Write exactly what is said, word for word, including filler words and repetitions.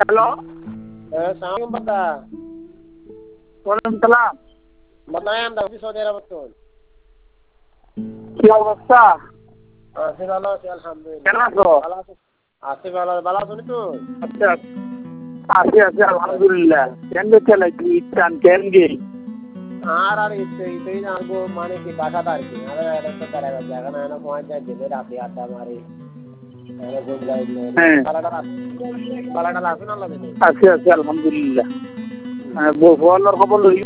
Hello সালাম বাদা ওয়ালাইকুম সালাম। বাদায় আমরা অফিস সৌদি আরব তো কি অবস্থা? আছি ভালো আছি আলহামদুলিল্লাহ। কেমন আছো? ভালো আছি আছি ভালো ভালো আছো তো? আচ্ছা আছি আছি আলহামদুলিল্লাহ। কেন দেখতে লাগি ইটান কেন গে? আর আর ইতে ইতে জানবো মানে কি বাসাটা আর কি আরে এটা তো তারা জায়গা না না পয়েন্ট যায় যে রাতে আড্ডা মারি আরে গুন যাই হ্যাঁ পালাটা পালাটা আসে না লাগে আছি আছি আলহামদুলিল্লাহ। বলার খবর লই